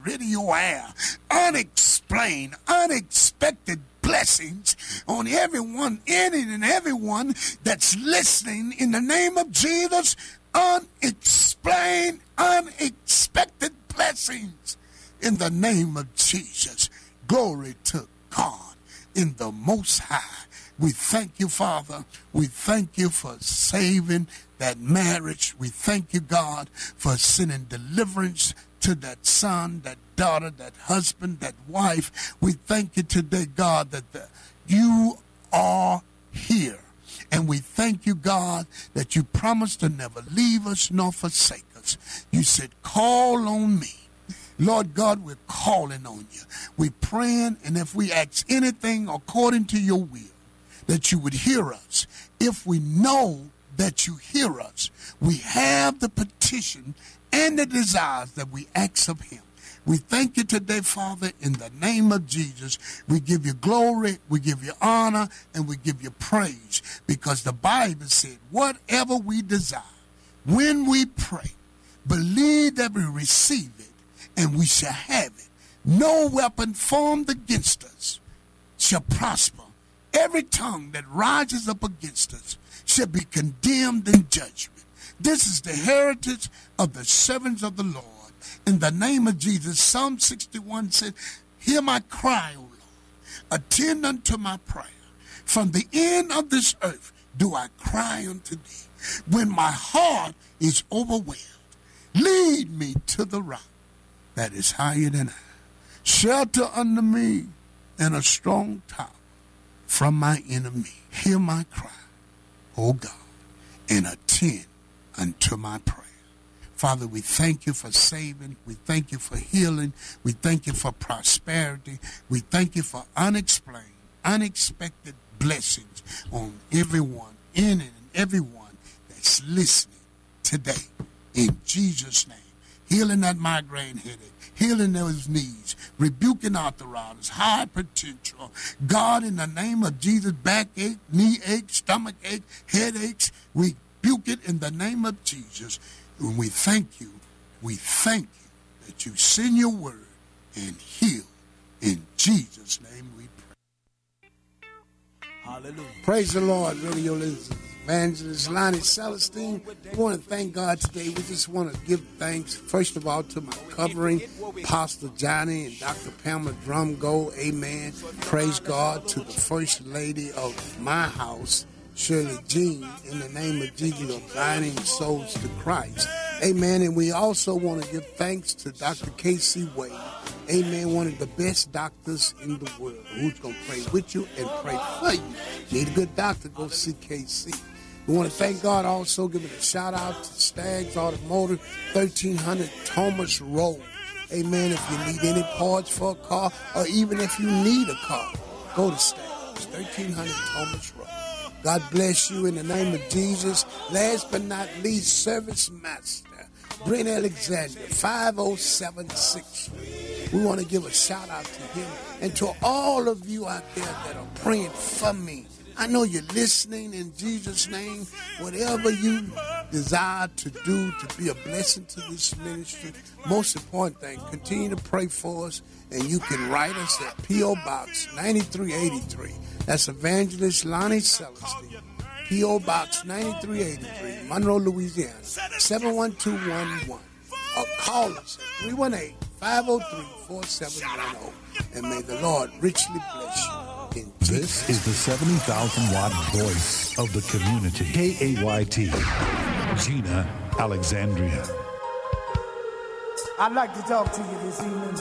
radio air, unexplained, unexpected blessings on everyone, any and everyone that's listening in the name of Jesus. Unexplained, unexpected blessings in the name of Jesus. Glory to God in the Most High. We thank you, Father. We thank you for saving that marriage. We thank you, God, for sending deliverance to that son, that daughter, that husband, that wife. We thank you today, God, that you are here. And we thank you, God, that you promised to never leave us nor forsake us. You said, call on me. Lord God, we're calling on you. We're praying, and if we ask anything according to your will, that you would hear us. If we know that you hear us, we have the petition and the desires that we ask of him. We thank you today, Father, in the name of Jesus. We give you glory, we give you honor, and we give you praise, because the Bible said, whatever we desire, when we pray, believe that we receive it, and we shall have it. No weapon formed against us shall prosper. Every tongue that rises up against us shall be condemned in judgment. This is the heritage of the servants of the Lord. In the name of Jesus, Psalm 61 says, hear my cry, O Lord. Attend unto my prayer. From the end of this earth do I cry unto thee. When my heart is overwhelmed, lead me to the rock that is higher than I. Shelter under me and a strong tower from my enemy. Hear my cry, O God, and attend unto my prayer. Father, we thank you for saving. We thank you for healing. We thank you for prosperity. We thank you for unexplained, unexpected blessings on everyone, in and everyone that's listening today. In Jesus' name. Healing that migraine headache, healing those knees, rebuking arthritis, hypertension. God, in the name of Jesus, backache, knee ache, stomach ache, headaches, we rebuke it in the name of Jesus. And we thank you that you send your word and heal. In Jesus' name we pray. Hallelujah. Praise the Lord, radio listeners. Evangelist Lonnie Celestine. We want to thank God today. We just want to give thanks, first of all, to my covering, Pastor Johnny and Dr. Pamela Drumgo. Amen. Praise God. To the First Lady of my house, Shirley Jean, in the name of Jesus, of guiding souls to Christ. Amen. And we also want to give thanks to Dr. K.C. Wade. Amen. One of the best doctors in the world, who's going to pray with you and pray for you. Need a good doctor, go see K.C. We want to thank God, also giving a shout out to Staggs Automotive, 1300 Thomas Road. Amen. If you need any parts for a car, or even if you need a car, go to Staggs, 1300 Thomas Road. God bless you in the name of Jesus. Last but not least, Service Master Brent Alexander, 5076. We want to give a shout out to him and to all of you out there that are praying for me. I know you're listening in Jesus' name. Whatever you desire to do to be a blessing to this ministry, most important thing, continue to pray for us, and you can write us at P.O. Box 9383. That's Evangelist Lonnie Celestine. P.O. Box 9383, Monroe, Louisiana, 71211. Or call us at 318-503-4710. And may the Lord richly bless you. This is the 70,000-watt voice of the community. KAYT, Gina Alexandria. I'd like to talk to you this evening.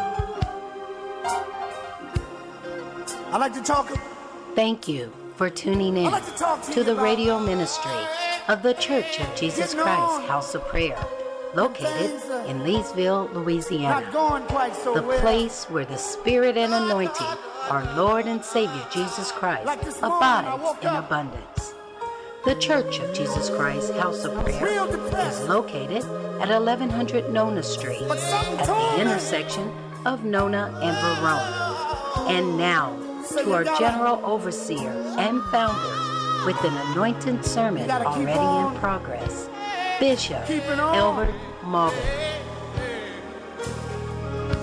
I'd like to talk. Thank you for tuning in to the radio ministry of the Church of Jesus Christ House of Prayer, located in Leesville, Louisiana, the place where the Spirit and anointing, our Lord and Savior Jesus Christ, abides in abundance. The Church of Jesus Christ House of Prayer is located at 1100 Nona Street, at the intersection of Nona and Verona. And now, to our General Overseer and Founder, with an anointed sermon already in progress, Bishop Elbert Marble.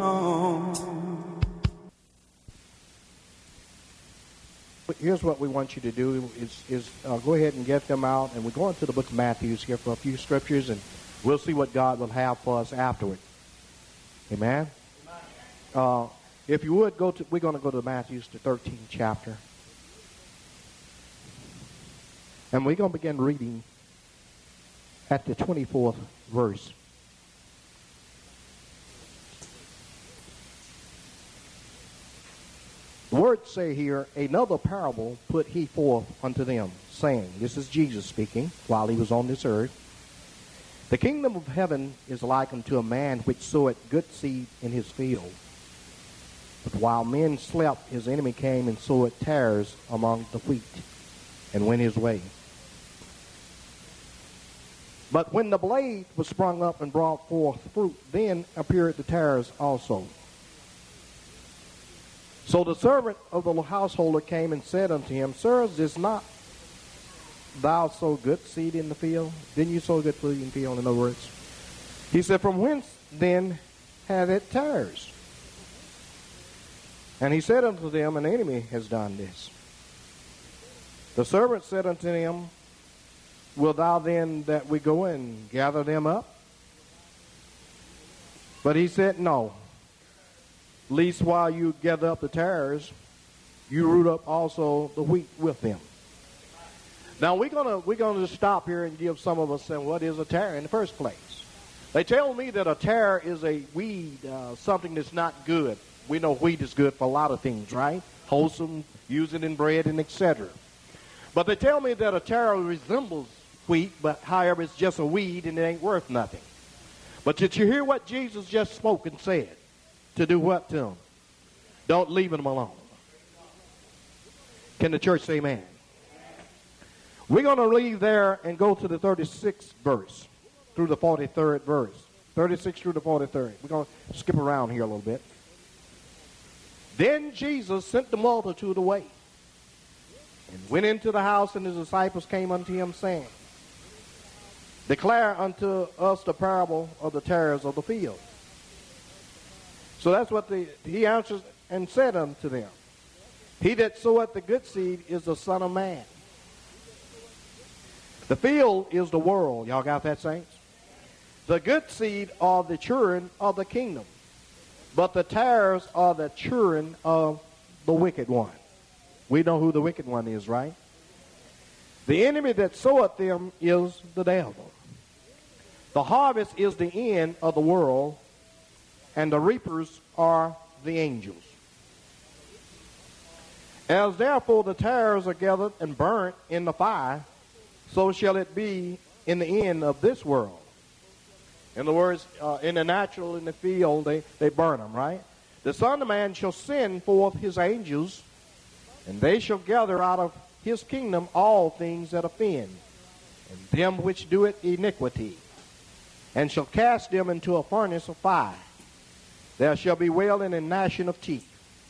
Here's what we want you to do is go ahead and get them out, and we're going to the book of Matthew here for a few scriptures, and we'll see what God will have for us afterward. Amen? If you would, we're going to go to Matthew's, the 13th chapter. And we're going to begin reading at the 24th verse. The words say here, another parable put he forth unto them, saying, this is Jesus speaking while he was on this earth. The kingdom of heaven is like unto a man which soweth good seed in his field. But while men slept, his enemy came and sowed tares among the wheat, and went his way. But when the blade was sprung up and brought forth fruit, then appeared the tares also. So the servant of the householder came and said unto him, Sir, is not thou sow good seed in the field? Didn't you sow good seed in the field, in other words? He said, From whence then have it tares? And he said unto them, An enemy has done this. The servant said unto him, Wilt thou then that we go and gather them up? But he said, No. Least while you gather up the tares, you root up also the wheat with them. Now we're gonna stop here and give some of us saying, what is a tare in the first place? They tell me that a tare is a weed, something that's not good. We know wheat is good for a lot of things, right? Wholesome, use it in bread and etc. But they tell me that a tare resembles wheat, but however it's just a weed and it ain't worth nothing. But did you hear what Jesus just spoke and said? To do what to them? Don't leave them alone. Can the church say amen? We're going to leave there and go to the 36th verse through the 43rd verse. 36 through the 43rd. We're going to skip around here a little bit. Then Jesus sent the multitude away and went into the house, and his disciples came unto him, saying, Declare unto us the parable of the tares of the field. So that's what he answers and said unto them. He that soweth the good seed is the Son of Man. The field is the world. Y'all got that, saints? The good seed are the children of the kingdom, but the tares are the children of the wicked one. We know who the wicked one is, right? The enemy that soweth them is the devil. The harvest is the end of the world, and the reapers are the angels. As therefore the tares are gathered and burnt in the fire, so shall it be in the end of this world. In other words, in the natural, in the field, they burn them, right? The Son of Man shall send forth his angels, and they shall gather out of his kingdom all things that offend, and them which do it iniquity, and shall cast them into a furnace of fire. There shall be wailing and gnashing of teeth.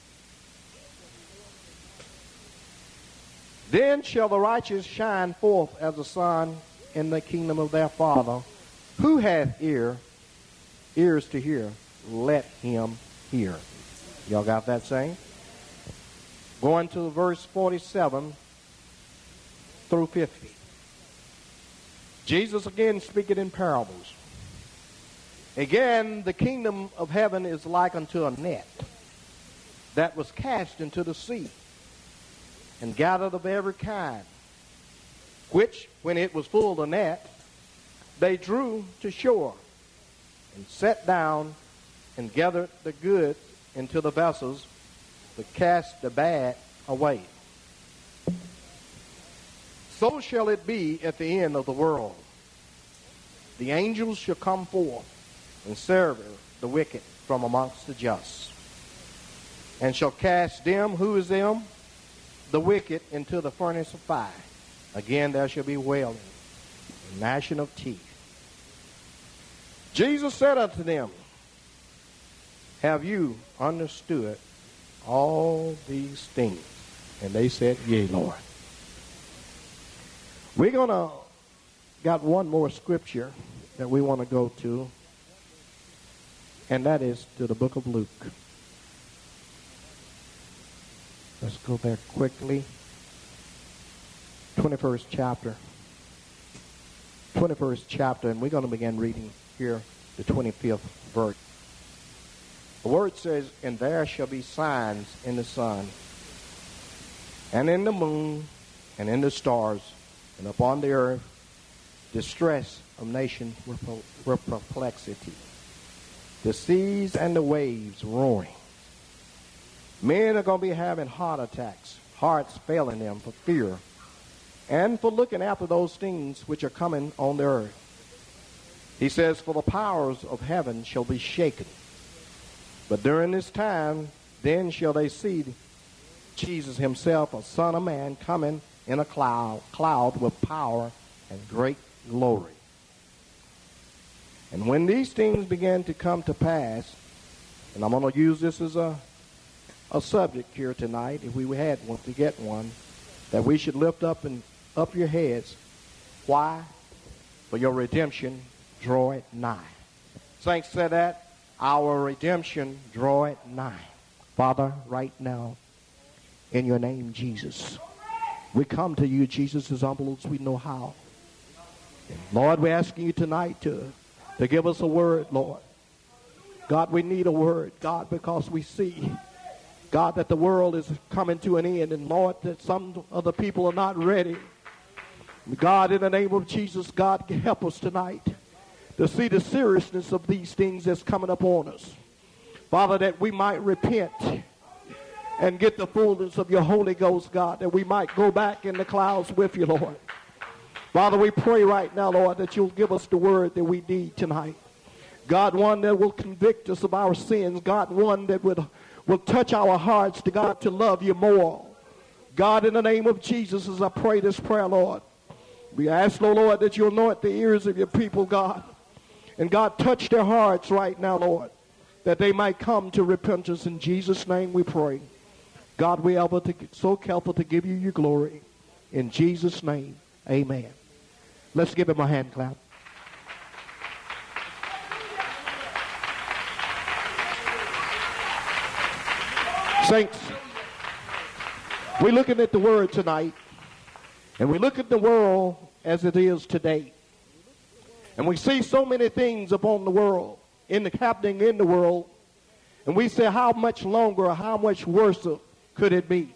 Then shall the righteous shine forth as the sun in the kingdom of their Father. Who hath ears to hear, let him hear. Y'all got that saying? Going to verse 47 through 50. Jesus again speaking in parables. Again, the kingdom of heaven is like unto a net that was cast into the sea and gathered of every kind, which, when it was full the net, they drew to shore and sat down and gathered the good into the vessels, but cast the bad away. So shall it be at the end of the world. The angels shall come forth and sever the wicked from amongst the just, and shall cast them, who is them? The wicked, into the furnace of fire. Again there shall be wailing and gnashing of teeth. Jesus said unto them, Have you understood all these things? And they said, Yea, Lord. We're got one more scripture that we want to go to. and that is to the book of Luke. Let's go there quickly. 21st chapter. 21st chapter, and we're going to begin reading here the 25th verse. The word says, "And there shall be signs in the sun, and in the moon, and in the stars, and upon the earth, distress of nations with perplexity, the seas and the waves roaring." Men are going to be having heart attacks, hearts failing them for fear, and for looking after those things which are coming on the earth. He says, "For the powers of heaven shall be shaken. But during this time, then shall they see Jesus himself, a Son of Man, coming in a cloud with power and great glory. And when these things begin to come to pass," and I'm going to use this as a subject here tonight, if we had one to get one, that we should lift up your heads. Why? For your redemption draweth nigh. Saints said that. Our redemption draweth nigh. Father, right now, in your name, Jesus, we come to you, Jesus, as humble as we know how. And Lord, we're asking you tonight to give us a word, Lord. God, we need a word, God, because we see, God, that the world is coming to an end, and Lord, that some of the people are not ready. God, in the name of Jesus, God, help us tonight to see the seriousness of these things that's coming upon us. Father, that we might repent and get the fullness of your Holy Ghost, God, that we might go back in the clouds with you, Lord. Father, we pray right now, Lord, that you'll give us the word that we need tonight. God, one that will convict us of our sins. God, one that will touch our hearts to God to love you more. God, in the name of Jesus, as I pray this prayer, Lord, we ask, Lord, that you anoint the ears of your people, God. And God, touch their hearts right now, Lord, that they might come to repentance. In Jesus' name we pray. God, we are so careful to give you your glory. In Jesus' name, amen. Let's give him a hand clap. Saints, we're looking at the word tonight, and we look at the world as it is today. And we see so many things upon the world, happening in the world, and we say, how much longer or how much worse could it be?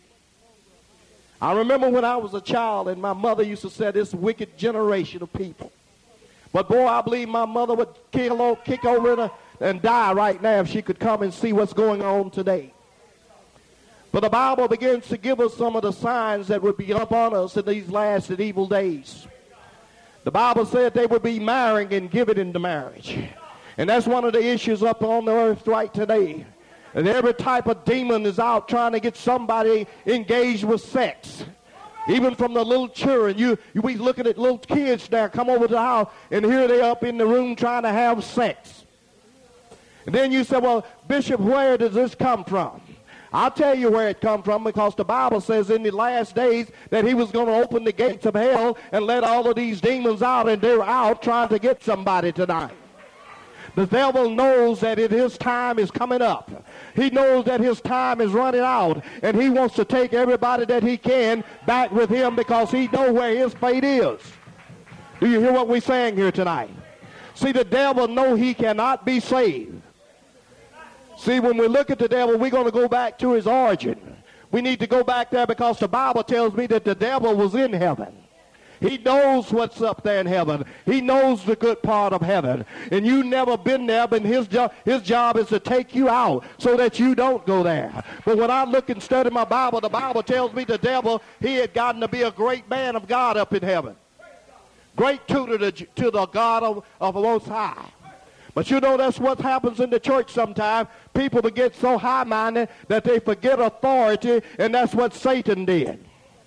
I remember when I was a child, and my mother used to say, this wicked generation of people. But boy, I believe my mother would kick over and die right now if she could come and see what's going on today. But the Bible begins to give us some of the signs that would be upon us in these last and evil days. The Bible said they would be marrying and giving into marriage. And that's one of the issues up on the earth right today. And every type of demon is out trying to get somebody engaged with sex. Even from the little children. We looking at little kids now come over to the house, and here they up in the room trying to have sex. And then you say, well, Bishop, where does this come from? I'll tell you where it come from, because the Bible says in the last days that he was going to open the gates of hell and let all of these demons out, and they're out trying to get somebody tonight. The devil knows that his time is coming up. He knows that his time is running out, and he wants to take everybody that he can back with him, because he knows where his fate is. Do you hear what we're saying here tonight? See, the devil knows he cannot be saved. See, when we look at the devil, we're going to go back to his origin. We need to go back there, because the Bible tells me that the devil was in heaven. He knows what's up there in heaven. He knows the good part of heaven. And you've never been there, but his job is to take you out so that you don't go there. But when I look and study my Bible, the Bible tells me the devil, he had gotten to be a great man of God up in heaven. Great tutor to the God of the Most High. But you know, that's what happens in the church sometimes. People get so high-minded that they forget authority, and that's what Satan did.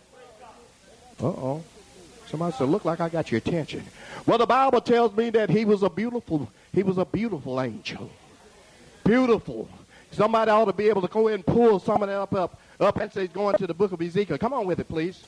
Uh-oh. Somebody said, look like I got your attention. Well, the Bible tells me that he was a beautiful angel. Beautiful. Somebody ought to be able to go ahead and pull some of that up and say, going to the book of Ezekiel. Come on with it, please.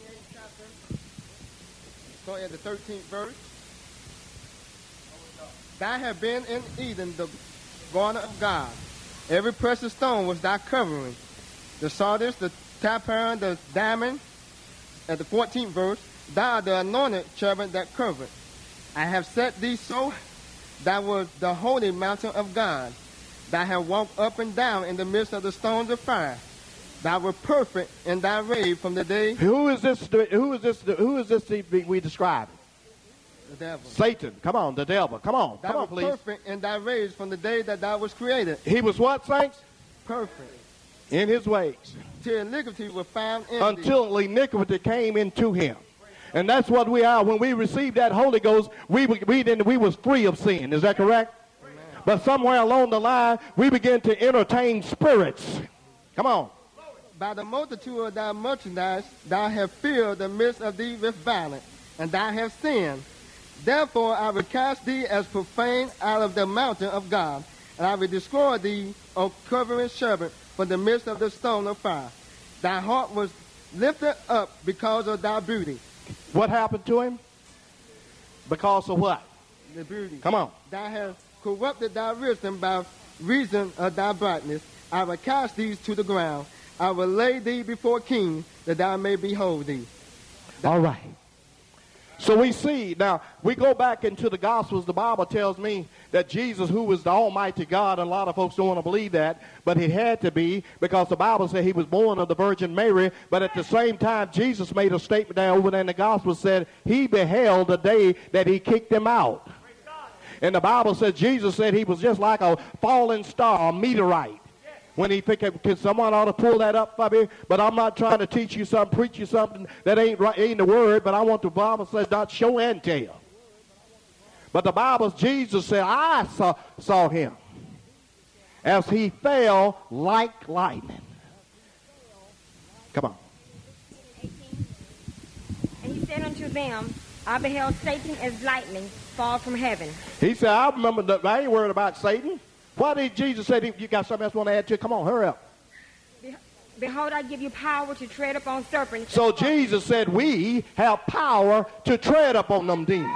Go ahead, the 13th verse. Thou hast been in Eden, the garden of God. Every precious stone was thy covering. The sardius, the tapir, the diamond, at the 14th verse, thou art the anointed cherubim that covered. I have set thee so, thou was the holy mountain of God. Thou hast walked up and down in the midst of the stones of fire. Thou wert perfect in thy way from the day. Who is this we describe? The devil. Satan. Come on, the devil. Come on, please. Thou wert perfect in thy ways from the day that thou was created. He was what, saints? Perfect. In his ways. Till iniquity was found in Until thee. iniquity came into him. And that's what we are. When we received that Holy Ghost, we was free of sin. Is that correct? Amen. But somewhere along the line, we began to entertain spirits. Come on. By the multitude of thy merchandise, thou hast filled the midst of thee with violence, and thou hast sinned. Therefore I will cast thee as profane out of the mountain of God, and I will destroy thee, O covering cherubim, from the midst of the stone of fire. Thy heart was lifted up because of thy beauty. What happened to him? Because of what? The beauty. Come on. Thou hast corrupted thy wisdom by reason of thy brightness. I will cast thee to the ground. I will lay thee before kings, that thou may behold thee. All right. So we see, now, we go back into the Gospels. The Bible tells me that Jesus, who was the Almighty God, and a lot of folks don't want to believe that, but it had to be, because the Bible said he was born of the Virgin Mary, but at the same time, Jesus made a statement there over there in the Gospel, said he beheld the day that he kicked them out. And the Bible said, Jesus said he was just like a falling star, a meteorite. When he picked up, someone ought to pull that up for me, but I'm not trying to teach you something, preach you something that ain't right, ain't the word, but I want the Bible says not show and tell. But the Bible, Jesus said, I saw him as he fell like lightning. Come on. 18. And he said unto them, I beheld Satan as lightning fall from heaven. He said, I remember that I ain't worried about Satan. Why did Jesus say, you got something else you want to add to it? Come on, hurry up. Behold, I give you power to tread upon serpents. So Jesus said, we have power to tread upon them demons.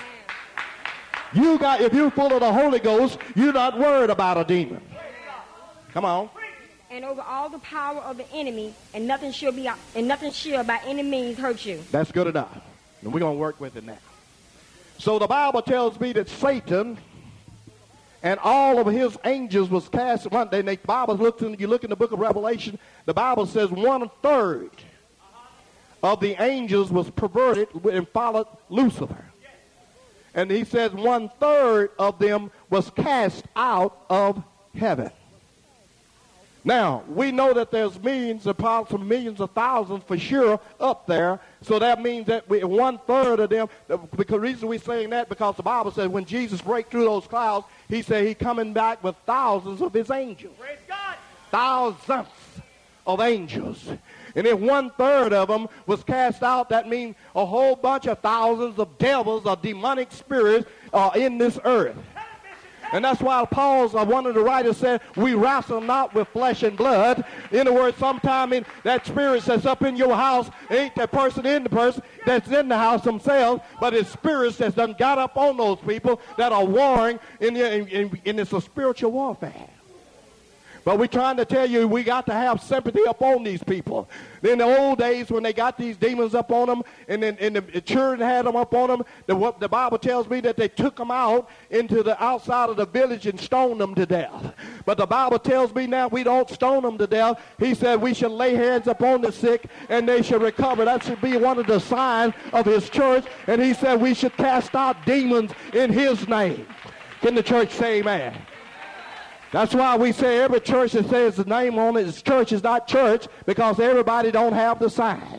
If you're full of the Holy Ghost, you're not worried about a demon. Come on. And over all the power of the enemy, and nothing shall by any means hurt you. That's good enough. And we're going to work with it now. So the Bible tells me that Satan and all of his angels was cast one day. The Bible looks in, you look in the book of Revelation, the Bible says 1/3 of the angels was perverted and followed Lucifer. And he says 1/3 of them was cast out of heaven. Now, we know that there's millions of thousands for sure up there. So that means that 1/3 of them, because the reason we're saying that, because the Bible says when Jesus break through those clouds, he said he's coming back with thousands of his angels. Praise God. Thousands of angels. And if 1/3 of them was cast out, that means a whole bunch of thousands of devils or demonic spirits are in this earth. And that's why Paul's, one of the writers said, we wrestle not with flesh and blood. In other words, sometime in that spirit that's up in your house, ain't that person in the person that's in the house themselves, but it's spirits that's done got up on those people that are warring, and it's a spiritual warfare. But we're trying to tell you we got to have sympathy upon these people. In the old days when they got these demons up on them and the children had them up on them, the Bible tells me that they took them out into the outside of the village and stoned them to death. But the Bible tells me now we don't stone them to death. He said we should lay hands upon the sick and they should recover. That should be one of the signs of his church. And he said we should cast out demons in his name. Can the church say amen? That's why we say every church that says the name on it is church is not church, because everybody don't have the sign.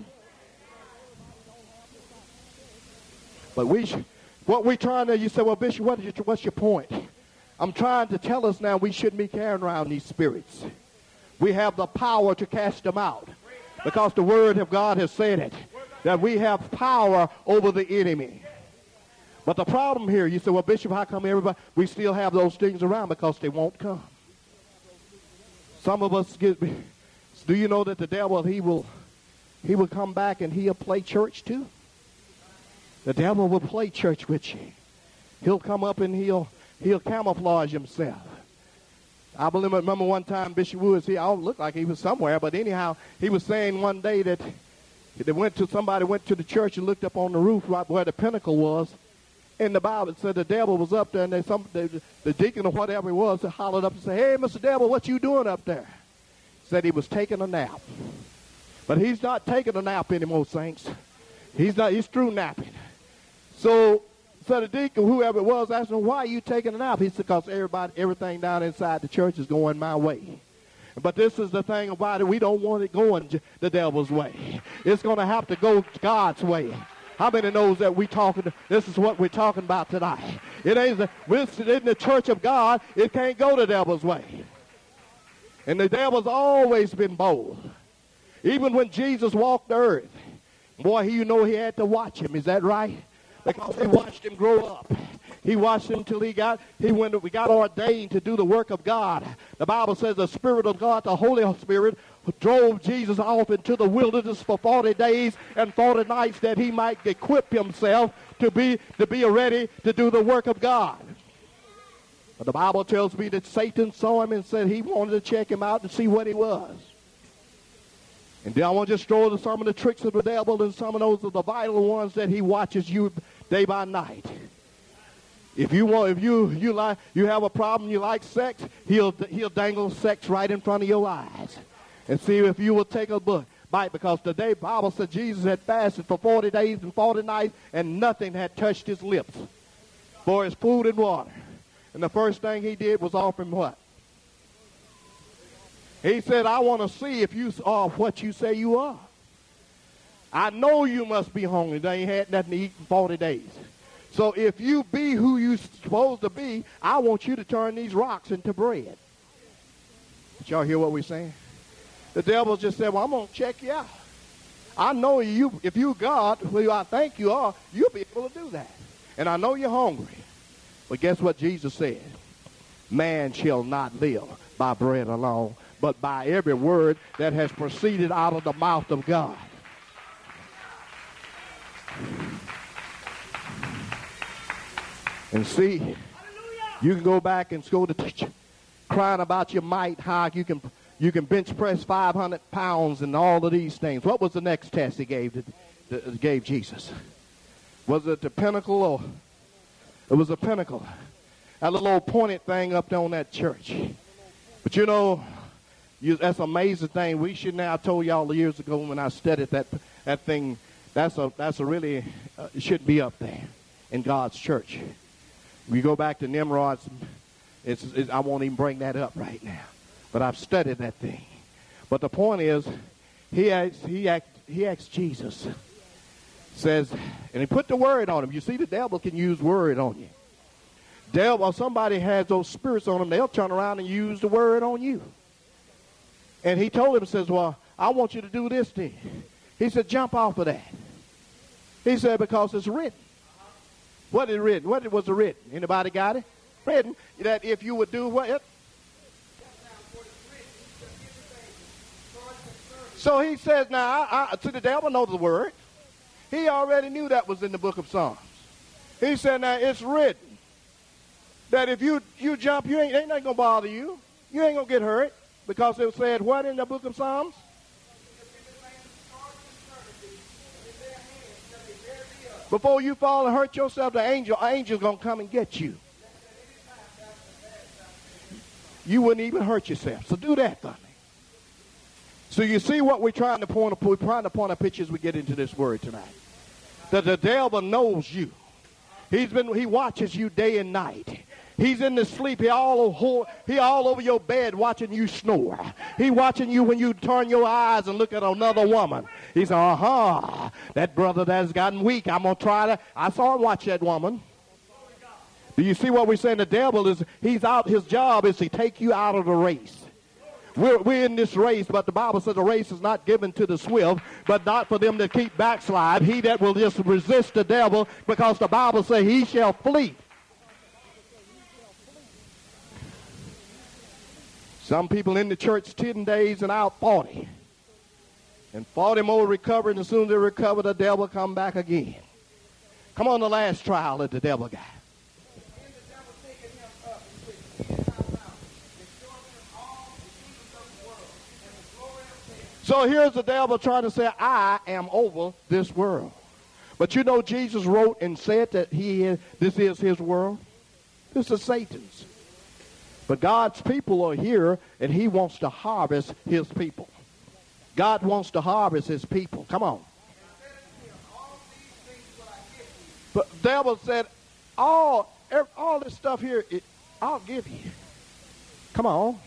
But what we're trying to, you say, well, Bishop, what's your point? I'm trying to tell us now we shouldn't be carrying around these spirits. We have the power to cast them out, because the word of God has said it, that we have power over the enemy. But the problem here, you say, well, Bishop, how come we still have those things around? Because they won't come. Some of us do you know that the devil, he will come back and he'll play church too? The devil will play church with you. He'll come up and he'll he'll camouflage himself. I remember one time Bishop Woods, I don't look like he was somewhere, but anyhow, he was saying one day that somebody went to the church and looked up on the roof right where the pinnacle was. And the Bible said the devil was up there, and the deacon or whatever it was hollered up and said, "Hey, Mr. Devil, what you doing up there?" Said he was taking a nap. But he's not taking a nap anymore, saints. He's through napping. So the deacon, whoever it was, asked him, "Why are you taking a nap?" He said, "Because everything down inside the church is going my way." But this is the thing about it. We don't want it going the devil's way. It's going to have to go God's way. How many knows that this is what we're talking about tonight? It ain't we're in the church of God. It can't go the devil's way. And the devil's always been bold. Even when Jesus walked the earth, boy, he had to watch him. Is that right? Because he watched him grow up. He watched him until we got ordained to do the work of God. The Bible says the Spirit of God, the Holy Spirit, drove Jesus off into the wilderness for 40 days and 40 nights that he might equip himself to be ready to do the work of God. But the Bible tells me that Satan saw him and said he wanted to check him out to see what he was. And then I want to just throw some of the tricks of the devil, and some of those are the vital ones that he watches you day by night. If you have a problem, you like sex, he'll dangle sex right in front of your eyes. And see if you will take a bite, because today Bible said Jesus had fasted for 40 days and 40 nights, and nothing had touched his lips for his food and water. And the first thing he did was offer him what? He said, "I want to see if you are what you say you are. I know you must be hungry. They ain't had nothing to eat in 40 days. So if you be who you supposed to be, I want you to turn these rocks into bread." Did y'all hear what we're saying? The devil just said, "Well, I'm going to check you out. I know you. If you God, who I think you are, you'll be able to do that. And I know you're hungry." But guess what Jesus said? "Man shall not live by bread alone, but by every word that has proceeded out of the mouth of God." And see, you can go back and go to crying about your might, how you can bench press 500 pounds and all of these things. What was the next test he gave Jesus? Was it the pinnacle, or it was a pinnacle? That little old pointed thing up there on that church. But that's an amazing thing. We shouldn't have told y'all years ago when I studied that thing. That's a really it shouldn't be up there in God's church. We go back to Nimrod. I won't even bring that up right now. But I've studied that thing. But the point is, he asked Jesus, says, and he put the word on him. You see, the devil can use word on you. Devil, somebody has those spirits on them, they'll turn around and use the word on you. And he told him, says, "Well, I want you to do this thing." He said, "Jump off of that." He said, "Because it's written." What is written? What was it written? Anybody got it? Written that if you would do what? So he says, now, to the devil knows the word. He already knew that was in the book of Psalms. He said, now, it's written that if you jump, ain't nothing going to bother you. You ain't going to get hurt, because it said what in the book of Psalms? Before you fall and hurt yourself, the angel's going to come and get you. You wouldn't even hurt yourself. So do that for me. So you see what we're trying to point a picture as we get into this word tonight. That the devil knows you. He watches you day and night. He's in the sleep. He all over your bed watching you snore. He watching you when you turn your eyes and look at another woman. He said, that brother that's gotten weak. I'm going to try to. I saw him watch that woman. Do you see what we're saying? The devil he's out. His job is to take you out of the race. We're in this race, but the Bible says the race is not given to the swift, but not for them to keep backslide. He that will just resist the devil, because the Bible says he shall flee. Some people in the church 10 days and out 40. And 40 more recover, and as soon as they recover, the devil come back again. Come on, the last trial that the devil got. So here's the devil trying to say, I am over this world. But you know Jesus wrote and said that this is his world. This is Satan's. But God's people are here, and he wants to harvest his people. God wants to harvest his people. Come on. But the devil said, all this stuff here, I'll give you. Come on.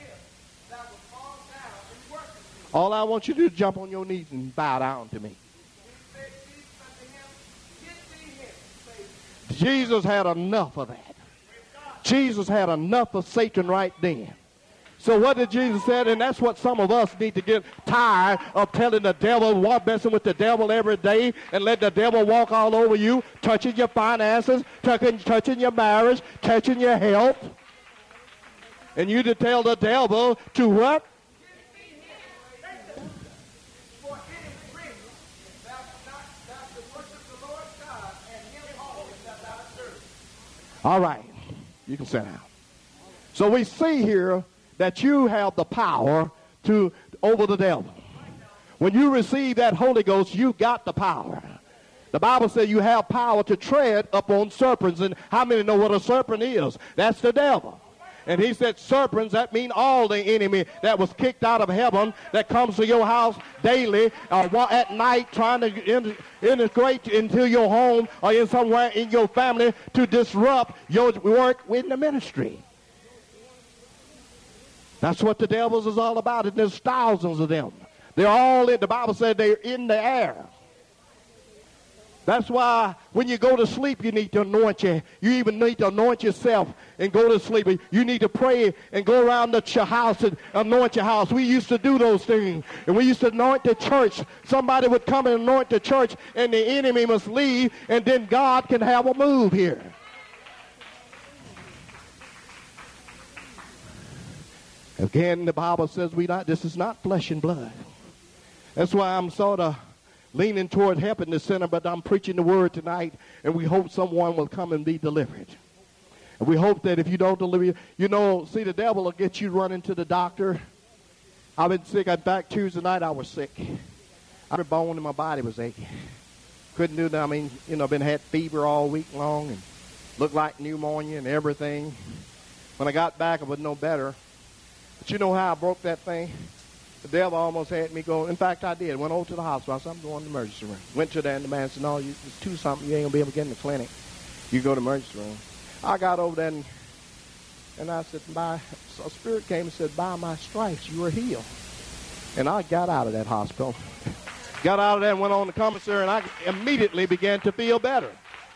All I want you to do is jump on your knees and bow down to me. Jesus had enough of that. Jesus had enough of Satan right then. So what did Jesus say? And that's what some of us need to get tired of telling the devil, messing with the devil every day and let the devil walk all over you, touching your finances, touching your marriage, touching your health. And you to tell the devil to what? All right, you can sit down. So we see here that you have the power over the devil. When you receive that Holy Ghost, you got the power. The Bible says you have power to tread upon serpents. And how many know what a serpent is? That's the devil. And he said serpents, that mean all the enemy that was kicked out of heaven that comes to your house daily or at night trying to integrate into your home or in somewhere in your family to disrupt your work in the ministry. That's what the devils is all about, and there's thousands of them. They're all in, the Bible said they're in the air. That's why when you go to sleep, you need to anoint you. You even need to anoint yourself and go to sleep. You need to pray and go around your house and anoint your house. We used to do those things. And we used to anoint the church. Somebody would come and anoint the church, and the enemy must leave, and then God can have a move here. Again, the Bible says this is not flesh and blood. That's why I'm sort of leaning toward helping the sinner, but I'm preaching the word tonight, and we hope someone will come and be delivered. And we hope that if you don't deliver, see, the devil will get you running to the doctor. I've been sick. In fact, Tuesday night I was sick. Every bone in my body was aching. Couldn't do that. I mean, been had fever all week long and looked like pneumonia and everything. When I got back, I was no better. But you know how I broke that thing? The devil almost had me go. In fact, I did. Went over to the hospital. I said, I'm going to the emergency room. Went to there, and the man said, no, it's too something. You ain't going to be able to get in the clinic. You go to the emergency room. I got over there, and I said, so a spirit came and said, by my stripes, you are healed. And I got out of that hospital. Got out of there and went on the commissary, and I immediately began to feel better.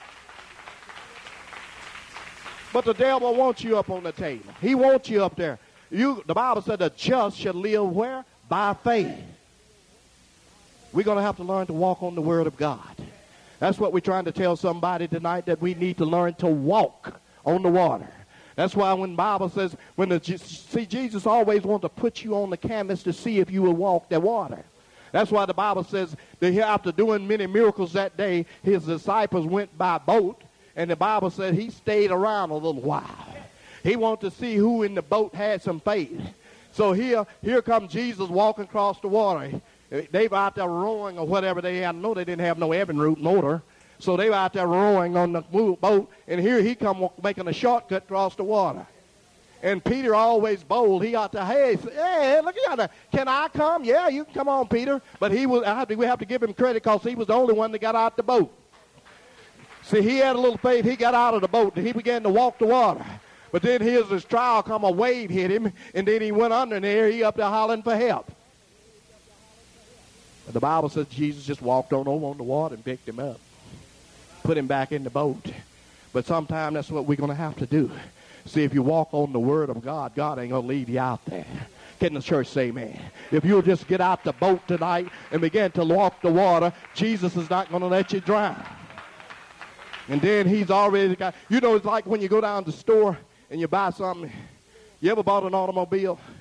But the devil wants you up on the table. He wants you up there. The Bible said the just shall live where? By faith. We're going to have to learn to walk on the word of God. That's what we're trying to tell somebody tonight, that we need to learn to walk on the water. That's why when the Bible says, Jesus always wants to put you on the canvas to see if you will walk the water. That's why the Bible says that after doing many miracles that day, his disciples went by boat, and the Bible said he stayed around a little while. He wanted to see who in the boat had some faith. So here comes Jesus walking across the water. They were out there rowing or whatever they had. I know they didn't have no Evinrude motor. So they were out there rowing on the boat. And here he come making a shortcut across the water. And Peter, always bold, he out there, hey, look at that. Can I come? Yeah, you can come on, Peter. But we have to give him credit because he was the only one that got out the boat. See, he had a little faith. He got out of the boat and he began to walk the water. But then here's this trial come, a wave hit him, and then he went under there. He up there hollering for help. But the Bible says Jesus just walked on over on the water and picked him up, put him back in the boat. But sometimes that's what we're going to have to do. See, if you walk on the word of God, God ain't going to leave you out there. Can the church say amen? If you'll just get out the boat tonight and begin to walk the water, Jesus is not going to let you drown. And then he's already got, it's like when you go down to the store and you buy something. You ever bought an automobile